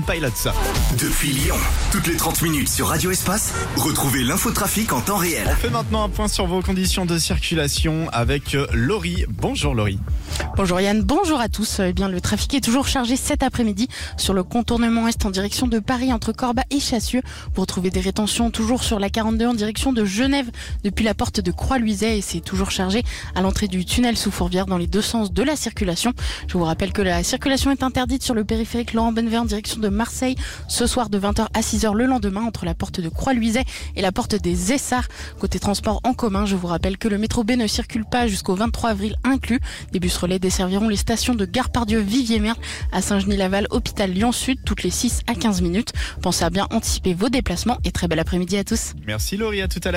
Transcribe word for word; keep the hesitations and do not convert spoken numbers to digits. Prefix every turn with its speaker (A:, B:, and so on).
A: Pilots.
B: Depuis Lyon, toutes les trente minutes sur Radio Espace, retrouvez l'infotrafic en temps réel.
A: On fait maintenant un point sur vos conditions de circulation avec Laurie. Bonjour Laurie.
C: Bonjour Yann, bonjour à tous. Eh bien, le trafic est toujours chargé cet après-midi sur le contournement est en direction de Paris entre Corba et Chassieux. Vous retrouvez des rétentions toujours sur la quarante-deux en direction de Genève depuis la porte de Croix-Luiset et c'est toujours chargé à l'entrée du tunnel sous Fourvière dans les deux sens de la circulation. Je vous rappelle que la circulation est interdite sur le périphérique Laurent Bonnevet en direction de Marseille ce soir de vingt heures à six heures le lendemain entre la porte de Croix-Luiset et la porte des Essarts. Côté transport en commun, je vous rappelle que le métro B ne circule pas jusqu'au vingt-trois avril inclus. Des bus relais desserviront les stations de Gare-Pardieu, Viviers-Merle, à Saint-Genis-Laval, Hôpital Lyon-Sud toutes les six à quinze minutes. Pensez à bien anticiper vos déplacements et très bel après-midi à tous.
A: Merci Laurie, à tout à l'heure.